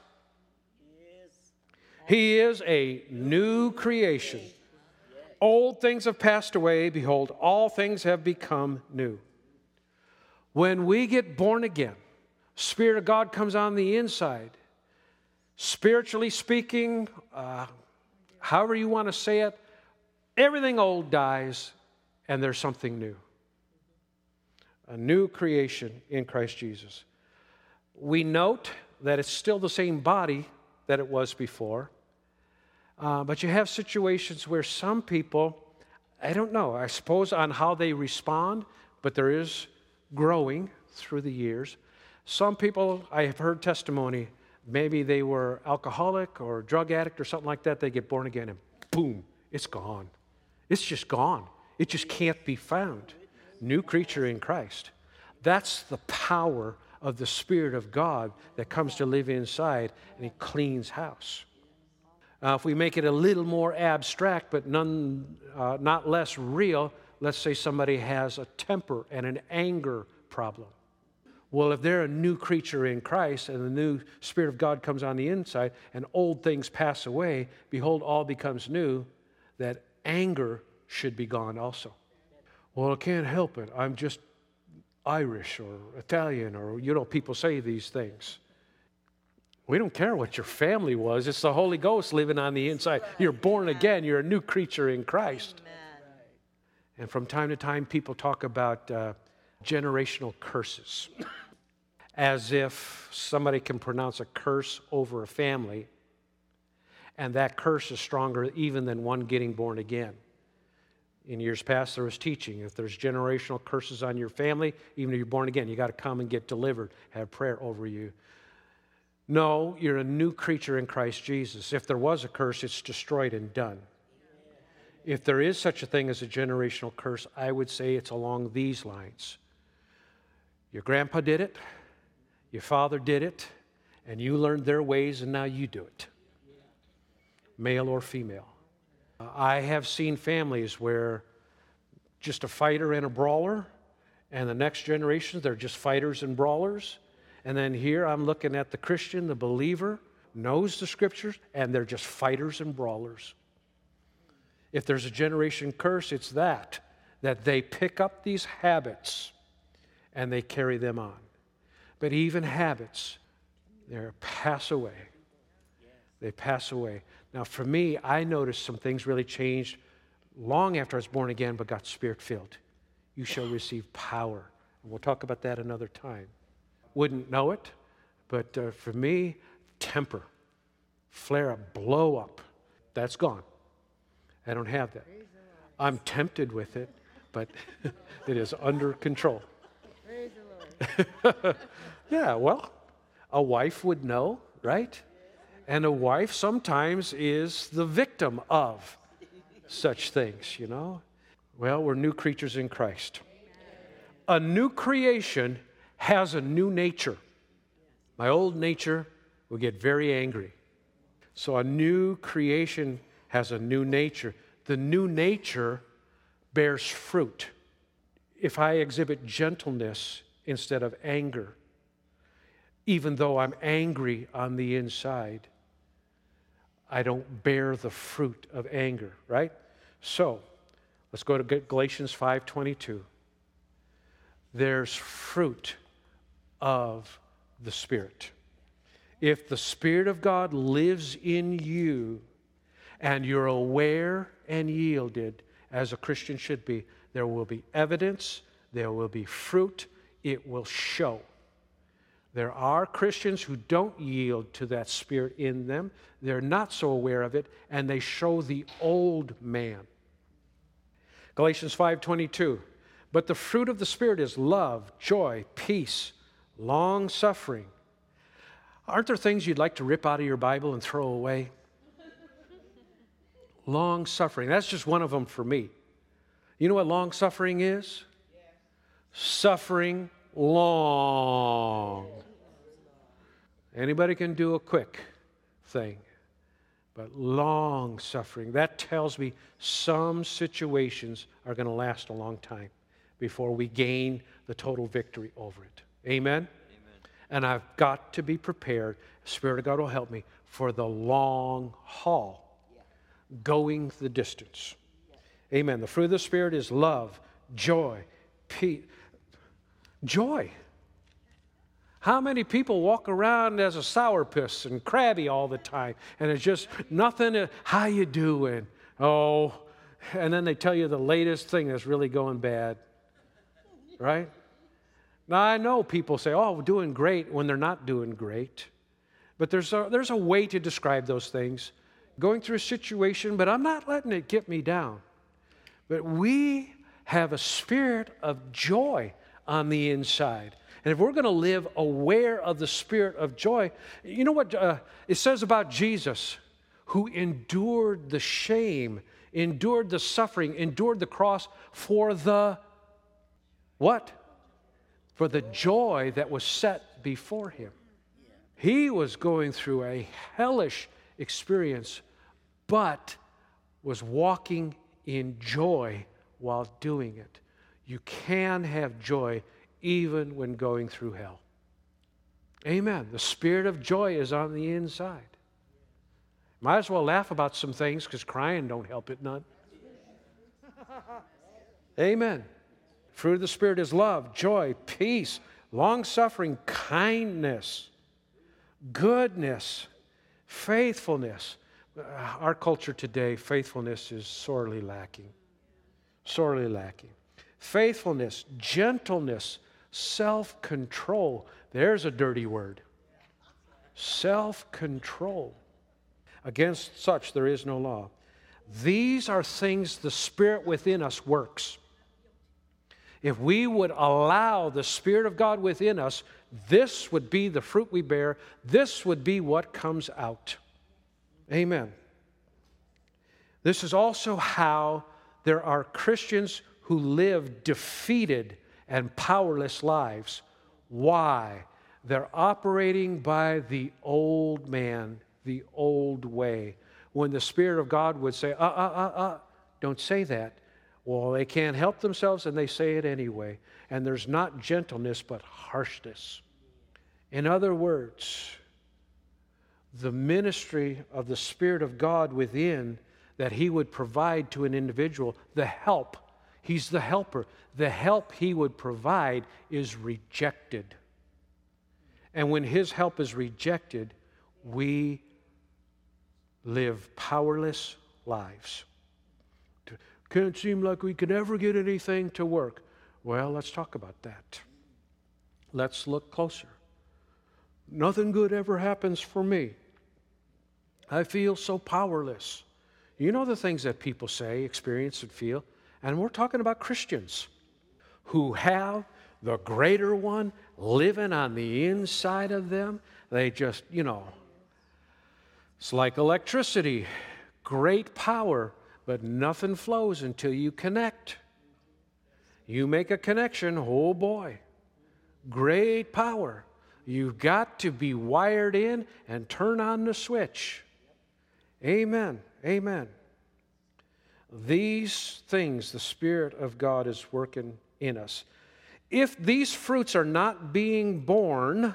S1: he is a new creation. Old things have passed away. Behold, all things have become new. When we get born again, Spirit of God comes on the inside. Spiritually speaking, uh, however you want to say it, everything old dies and there's something new. A new creation in Christ Jesus. We note that it's still the same body that it was before, uh, but you have situations where some people, I don't know, I suppose on how they respond, but there is growing through the years. Some people, I have heard testimony, maybe they were alcoholic or drug addict or something like that. They get born again and boom, it's gone. It's just gone. It just can't be found. New creature in Christ. That's the power of the Spirit of God that comes to live inside, and He cleans house. Uh, if we make it a little more abstract, but none, uh, not less real, let's say somebody has a temper and an anger problem. Well, if they're a new creature in Christ and the new Spirit of God comes on the inside and old things pass away, behold, all becomes new, that anger should be gone also. Well, I can't help it. I'm just Irish or Italian, or, you know, people say these things. We don't care what your family was. It's the Holy Ghost living on the inside. You're born again. You're a new creature in Christ.
S2: Amen.
S1: And from time to time, people talk about uh, generational curses, as if somebody can pronounce a curse over a family, and that curse is stronger even than one getting born again. In years past, there was teaching. If there's generational curses on your family, even if you're born again, you got to come and get delivered, have prayer over you. No, you're a new creature in Christ Jesus. If there was a curse, it's destroyed and done. If there is such a thing as a generational curse, I would say it's along these lines. Your grandpa did it, your father did it, and you learned their ways, and now you do it, male or female. I have seen families where just a fighter and a brawler, and the next generation, they're just fighters and brawlers. And then here I'm looking at the Christian, the believer, knows the Scriptures, and they're just fighters and brawlers. If there's a generation curse, it's that, that they pick up these habits and they carry them on. But even habits, they pass away. They pass away. Now, for me, I noticed some things really changed long after I was born again, but got Spirit-filled. You shall receive power. And we'll talk about that another time. Wouldn't know it, but uh, for me, temper, flare up, blow up, that's gone. I don't have that. I'm tempted with it, but it is under control.
S2: Praise the Lord.
S1: Yeah, well, a wife would know, right? And a wife sometimes is the victim of such things, you know. Well, we're new creatures in Christ. A new creation has a new nature. My old nature will get very angry. So a new creation has a new nature. The new nature bears fruit. If I exhibit gentleness instead of anger, even though I'm angry on the inside, I don't bear the fruit of anger, right? So, let's go to Galatians five twenty-two. There's fruit of the Spirit. If the Spirit of God lives in you and you're aware and yielded, as a Christian should be, there will be evidence, there will be fruit, it will show. There are Christians who don't yield to that Spirit in them. They're not so aware of it, and they show the old man. Galatians five twenty-two. But the fruit of the Spirit is love, joy, peace, long-suffering. Aren't there things you'd like to rip out of your Bible and throw away? Long-suffering. That's just one of them for me. You know what long-suffering is? Yes. Suffering long. Anybody can do a quick thing, but long-suffering. That tells me some situations are going to last a long time before we gain the total victory over it. Amen? Amen. And I've got to be prepared, Spirit of God will help me, for the long haul, yeah. Going the distance. Yeah. Amen. The fruit of the Spirit is love, joy, peace. Joy. How many people walk around as a sourpuss and crabby all the time, and it's just nothing, how you doing? Oh, and then they tell you the latest thing that's really going bad. Right? Now, I know people say, oh, we're doing great when they're not doing great. But there's a, there's a way to describe those things. Going through a situation, but I'm not letting it get me down. But we have a spirit of joy on the inside. And if we're going to live aware of the spirit of joy, you know what uh, it says about Jesus, who endured the shame, endured the suffering, endured the cross for the what? for the joy that was set before him. He was going through a hellish experience, but was walking in joy while doing it. You can have joy even when going through hell. Amen. The spirit of joy is on the inside. Might as well laugh about some things because crying don't help it none. Amen. Fruit of the Spirit is love, joy, peace, long-suffering, kindness, goodness, faithfulness. Uh, Our culture today, faithfulness is sorely lacking. Sorely lacking. Faithfulness, gentleness, self-control. There's a dirty word. Self-control. Against such there is no law. These are things the Spirit within us works. If we would allow the Spirit of God within us, this would be the fruit we bear. This would be what comes out. Amen. This is also how there are Christians who live defeated and powerless lives. Why? They're operating by the old man, the old way. When the Spirit of God would say, uh, uh, uh, uh, don't say that. Well, they can't help themselves and they say it anyway. And there's not gentleness but harshness. In other words, the ministry of the Spirit of God within that He would provide to an individual, the help, He's the helper. The help He would provide is rejected. And when His help is rejected, we live powerless lives. Can't seem like we can ever get anything to work. Well, let's talk about that. Let's look closer. Nothing good ever happens for me. I feel so powerless. You know the things that people say, experience, and feel. And we're talking about Christians who have the greater one living on the inside of them. They just, you know, it's like electricity, great power, but nothing flows until you connect. You make a connection, oh boy, great power. You've got to be wired in and turn on the switch. Amen, amen. These things the Spirit of God is working in us. If these fruits are not being born,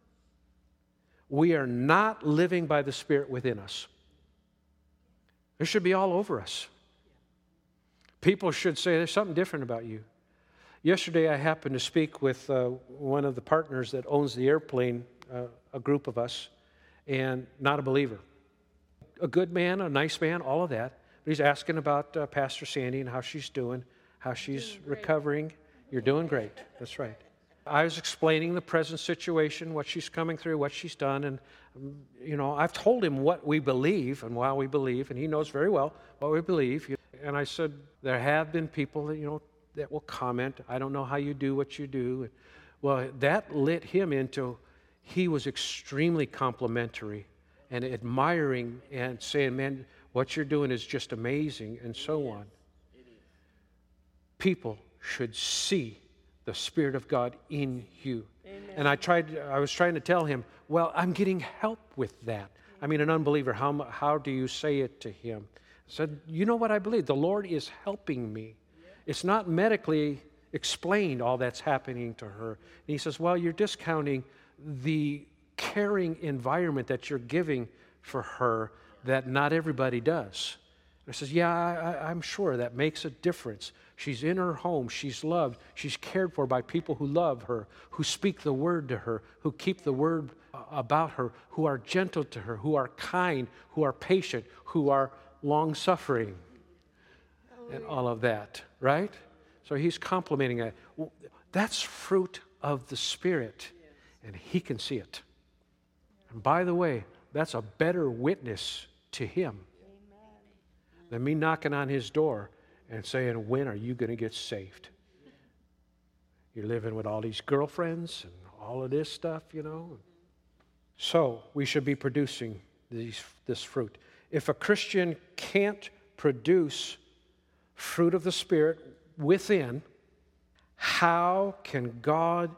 S1: we are not living by the Spirit within us. It should be all over us. People should say, there's something different about you. Yesterday I happened to speak with uh, one of the partners that owns the airplane, uh, a group of us, and not a believer. A good man, a nice man, all of that. But he's asking about uh, Pastor Sandy and how she's doing, how she's recovering. You're doing great. That's right. I was explaining the present situation, what she's coming through, what she's done, and, um, you know, I've told him what we believe and why we believe, and he knows very well what we believe. And I said, there have been people that, you know, that will comment, I don't know how you do what you do. Well, that lit him into, he was extremely complimentary and admiring and saying, man, what you're doing is just amazing, and so on. People should see the Spirit of God in you. Amen. And I tried. I was trying to tell him, well, I'm getting help with that. I mean, an unbeliever, how, how do you say it to him? I said, you know what I believe? The Lord is helping me. It's not medically explained, all that's happening to her. And he says, well, you're discounting the caring environment that you're giving for her that not everybody does. I says, yeah, I, I'm sure that makes a difference. She's in her home. She's loved. She's cared for by people who love her, who speak the word to her, who keep the word about her, who are gentle to her, who are kind, who are patient, who are long-suffering, and all of that, right? So he's complimenting that. Well, that's fruit of the Spirit, and he can see it. And by the way, that's a better witness to him than me knocking on his door and saying, when are you going to get saved? You're living with all these girlfriends and all of this stuff, you know. So we should be producing these, this fruit. If a Christian can't produce fruit of the Spirit within, how can God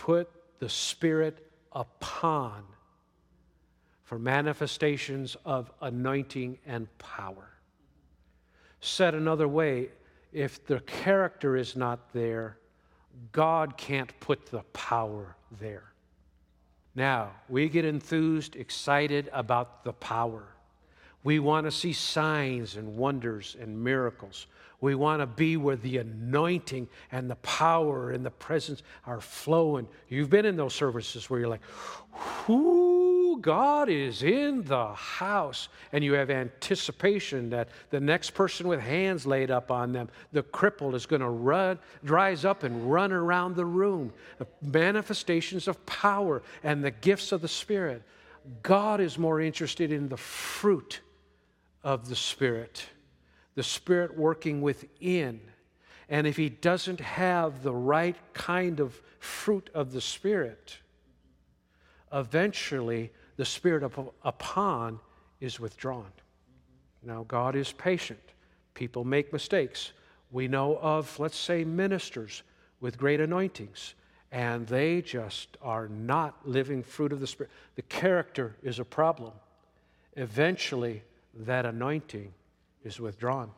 S1: put the Spirit upon for manifestations of anointing and power. Said another way, if the character is not there, God can't put the power there. Now, we get enthused, excited about the power. We want to see signs and wonders and miracles. We want to be where the anointing and the power and the presence are flowing. You've been in those services where you're like, whoo, God is in the house. And you have anticipation that the next person with hands laid up on them, the crippled, is going to run, rise up and run around the room. The manifestations of power and the gifts of the Spirit. God is more interested in the fruit of the Spirit. The Spirit working within. And if He doesn't have the right kind of fruit of the Spirit, eventually the Spirit up- upon is withdrawn. Now, God is patient. People make mistakes. We know of, let's say, ministers with great anointings, and they just are not living fruit of the Spirit. The character is a problem. Eventually, that anointing is withdrawn.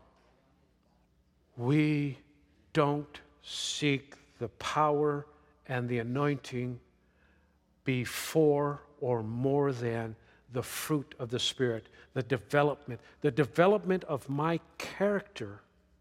S1: We don't seek the power and the anointing before or more than the fruit of the Spirit, the development. The development of my character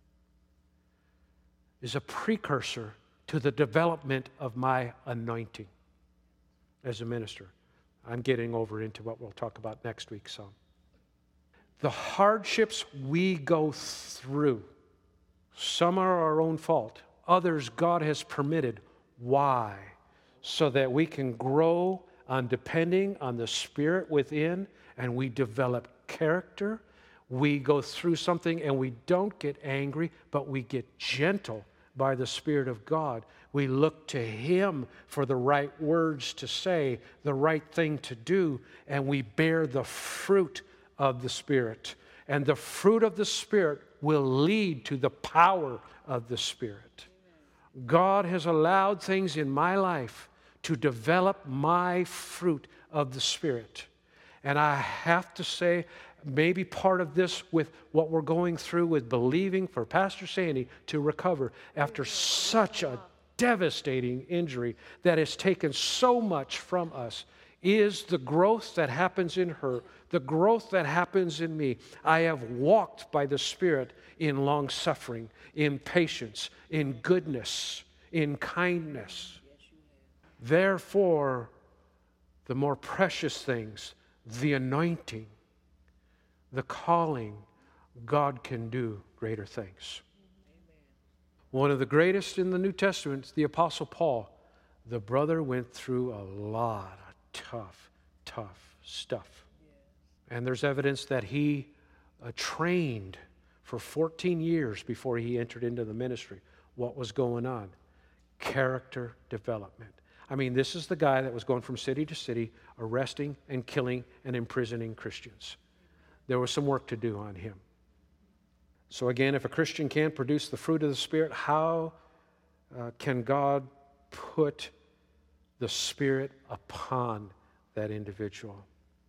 S1: is a precursor to the development of my anointing as a minister. I'm getting over into what we'll talk about next week some. The hardships we go through, some are our own fault, others God has permitted. Why? So that we can grow on depending on the Spirit within, and we develop character. We go through something and we don't get angry, but we get gentle by the Spirit of God. We look to Him for the right words to say, the right thing to do, and we bear the fruit of the Spirit. And the fruit of the Spirit will lead to the power of the Spirit. God has allowed things in my life to develop my fruit of the Spirit. And I have to say, maybe part of this with what we're going through with believing for Pastor Sandy to recover after such a devastating injury that has taken so much from us is the growth that happens in her, the growth that happens in me. I have walked by the Spirit in long suffering, in patience, in goodness, in kindness. Therefore, the more precious things, the anointing, the calling, God can do greater things. One of the greatest in the New Testament, the Apostle Paul. The brother went through a lot of tough, tough stuff. And there's evidence that he uh, trained for fourteen years before he entered into the ministry. What was going on? Character development. I mean, this is the guy that was going from city to city, arresting and killing and imprisoning Christians. There was some work to do on him. So again, if a Christian can't produce the fruit of the Spirit, how uh, can God put the Spirit upon that individual?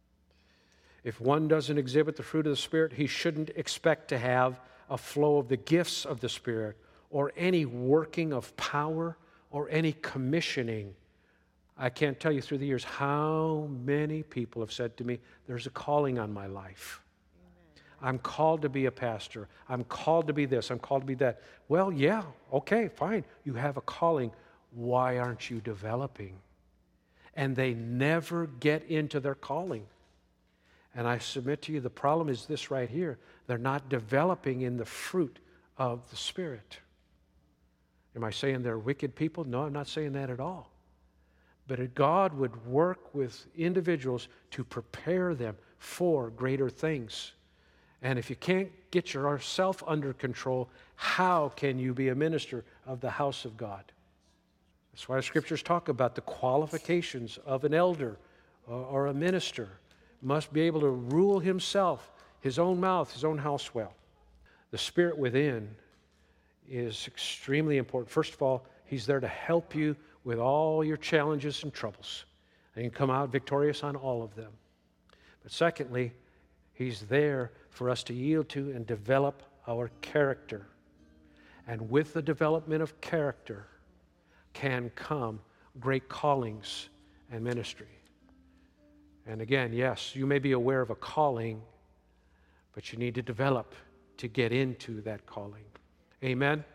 S1: If one doesn't exhibit the fruit of the Spirit, he shouldn't expect to have a flow of the gifts of the Spirit or any working of power or any commissioning. I can't tell you through the years how many people have said to me, there's a calling on my life. I'm called to be a pastor. I'm called to be this. I'm called to be that. Well, yeah, okay, fine. You have a calling. Why aren't you developing? And they never get into their calling. And I submit to you, the problem is this right here. They're not developing in the fruit of the Spirit. Am I saying they're wicked people? No, I'm not saying that at all. But God would work with individuals to prepare them for greater things. And if you can't get yourself under control, how can you be a minister of the house of God? That's why the Scriptures talk about the qualifications of an elder or a minister. Must be able to rule himself, his own mouth, his own house well. The Spirit within is extremely important. First of all, He's there to help you with all your challenges and troubles. And you come out victorious on all of them. But secondly, He's there for us to yield to and develop our character. And with the development of character can come great callings and ministry. And again, yes, you may be aware of a calling, but you need to develop to get into that calling. Amen?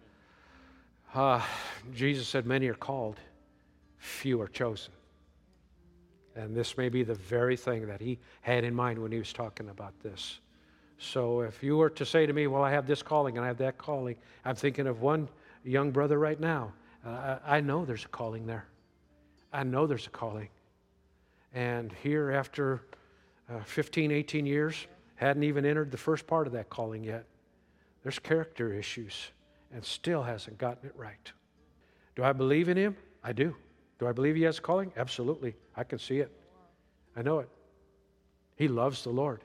S1: Uh, Jesus said, many are called, few are chosen. And this may be the very thing that He had in mind when He was talking about this. So if you were to say to me, well, I have this calling and I have that calling, I'm thinking of one young brother right now. Uh, I know there's a calling there. I know there's a calling. And here after uh, fifteen, eighteen years, hadn't even entered the first part of that calling yet. There's character issues and still hasn't gotten it right. Do I believe in him? I do. Do I believe he has a calling? Absolutely. I can see it. I know it. He loves the Lord.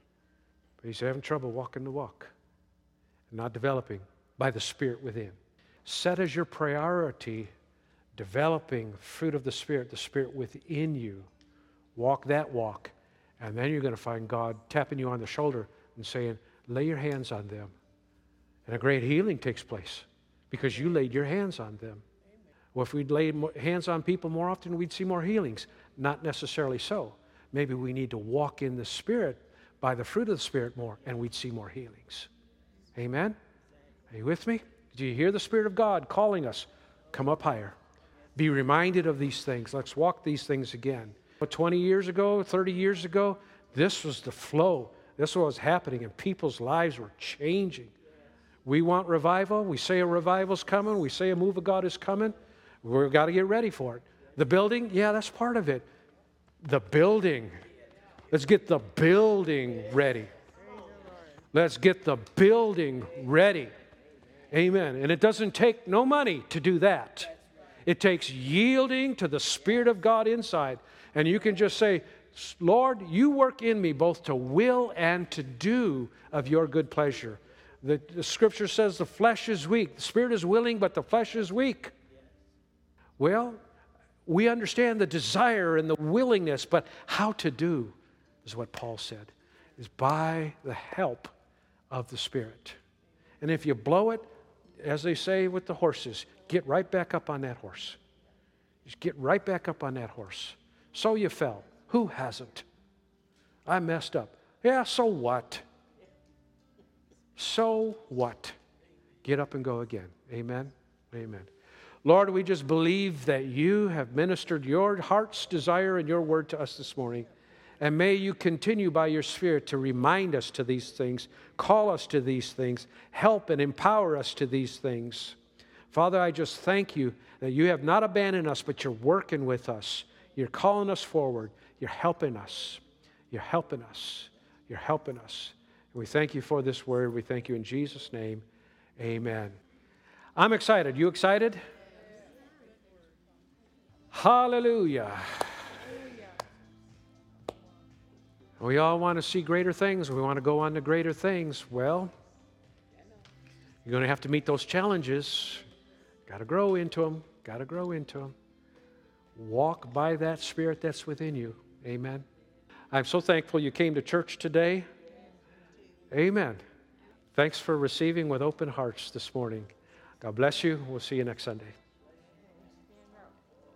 S1: But he's having trouble walking the walk and not developing by the Spirit within. Set as your priority developing fruit of the Spirit, the Spirit within you. Walk that walk, and then you're going to find God tapping you on the shoulder and saying, lay your hands on them. And a great healing takes place because you laid your hands on them. Well, if we'd laid hands on people more often, we'd see more healings. Not necessarily so. Maybe we need to walk in the Spirit by the fruit of the Spirit more, and we'd see more healings. Amen? Are you with me? Do you hear the Spirit of God calling us? Come up higher. Be reminded of these things. Let's walk these things again. twenty years ago, thirty years ago, this was the flow. This was what was happening, and people's lives were changing. We want revival. We say a revival's coming. We say a move of God is coming. We've got to get ready for it. The building, yeah, that's part of it. The building. Let's get the building ready. Let's get the building ready. Amen. And it doesn't take no money to do that. It takes yielding to the Spirit of God inside. And you can just say, Lord, you work in me both to will and to do of your good pleasure. The, the Scripture says the flesh is weak. The Spirit is willing, but the flesh is weak. Well, we understand the desire and the willingness, but how to do is what Paul said, is by the help of the Spirit. And if you blow it, as they say with the horses, get right back up on that horse. Just get right back up on that horse. So you fell. Who hasn't? I messed up. Yeah, so what? So what? Get up and go again. Amen? Amen. Lord, we just believe that you have ministered your heart's desire and your word to us this morning. And may you continue by your Spirit to remind us to these things, call us to these things, help and empower us to these things. Father, I just thank you that you have not abandoned us, but you're working with us. You're calling us forward. You're helping us. You're helping us. You're helping us. And we thank you for this word. We thank you in Jesus' name. Amen. I'm excited. You excited? Hallelujah. We all want to see greater things. We want to go on to greater things. Well, you're going to have to meet those challenges. Got to grow into them. Got to grow into them. Walk by that Spirit that's within you. Amen. I'm so thankful you came to church today. Amen. Thanks for receiving with open hearts this morning. God bless you. We'll see you next Sunday.